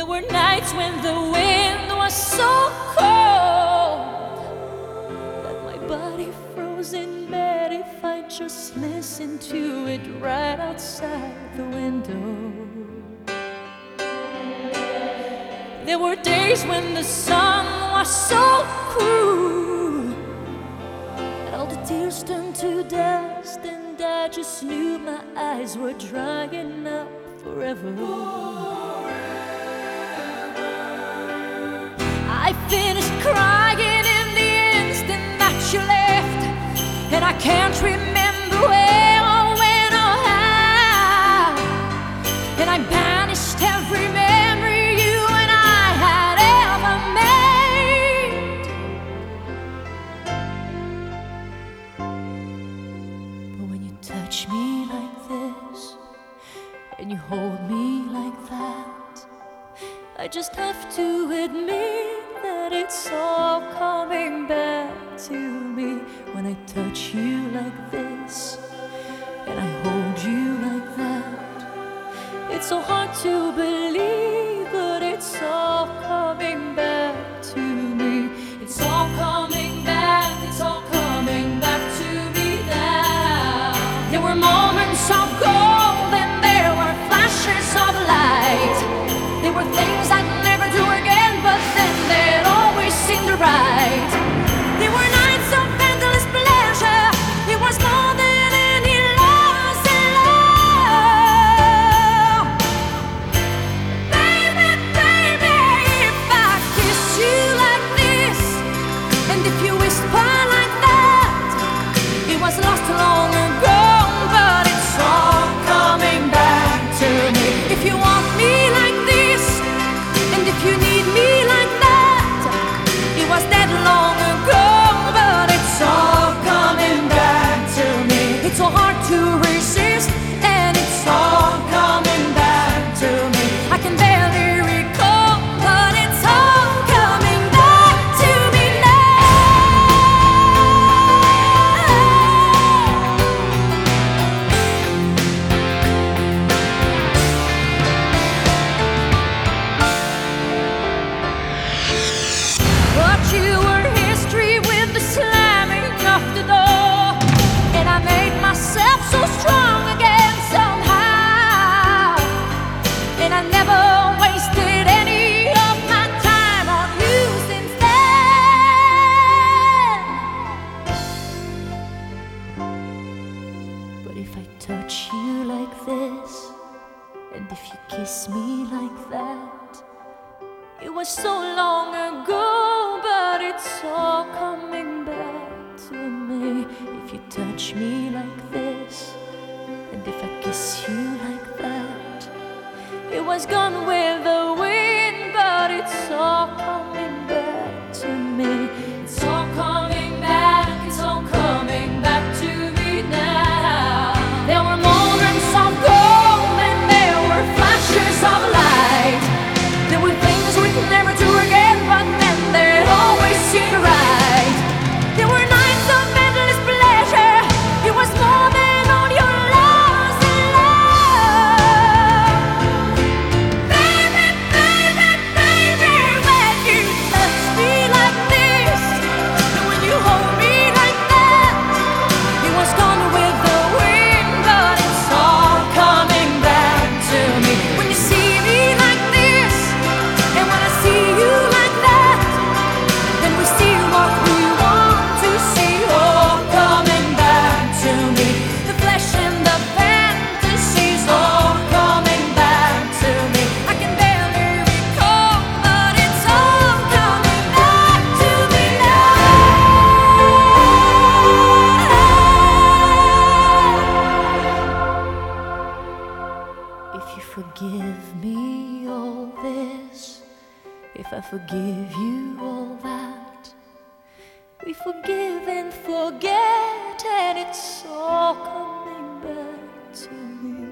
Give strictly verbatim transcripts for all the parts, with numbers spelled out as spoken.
were nights when the wind was so cold that my body froze in bed if I just listened to it right outside the window. There were days when the sun was so cruel that all the tears turned to dust, and I just knew my eyes were drying up forever. I finished crying in the instant that you left, and I can't remember where or when or how, and I banished every memory you and I had ever made. But when you touch me like this and you hold me like that, I just have to admit that it's all coming back to me. When I touch you like this and I hold you like that, it's so hard to believe, but it's all coming back to me. It's all coming back, it's all coming back to me now. There were moments of gold and there were flashes of light. There were things I'd never do again, but then they'd always seem right. There were nights of endless pleasure. It was more than any loss in love. Baby, baby, if I kiss you like this, and if you whisper like that, it was lost long ago, but it's all coming back to me. If you want me like this, and if you need me like that, it was dead long ago, but it's all coming back to me. It's so hard to resist, and it's all coming back to me. I can barely recall, but it's all coming back to me But you were history with the slamming of the door, and I made myself so strong again somehow, and I never wasted any of my time on you since then. But if I touch you like this, and if you kiss me like that, it was so long ago, but it's all coming back to me. If you touch me like this, and if I kiss you like that, it was gone with the wind, but it's all coming back to me. It's all coming back, it's all coming back to me now. There were moments of gold and there were flashes of light. There were things we'd never do again, but then they'd always seem right. There were nights of endless pleasure. It was more than all your loss in love. Baby, baby, baby, when you touch me like this, and when you hold me like that, it was gone with the wind, but it's all coming back to me. When you see me like this, and when I see you like that, then we see what we want to see, all coming back to me. The flesh and the fantasies, all coming back to me. I can barely recall, but it's all coming back to me now. If you forgive me all this, if I forgive you all that, we forgive and forget, and it's all coming back to me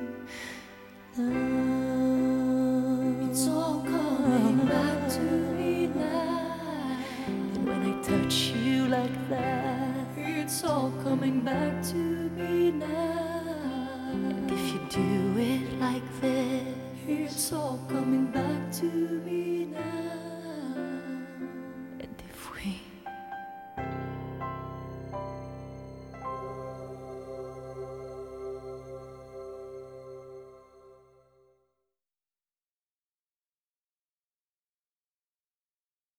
now. It's all coming back to me now. And when I touch you like that, it's all coming back to me now. And if you do it like this, it's all coming back to me.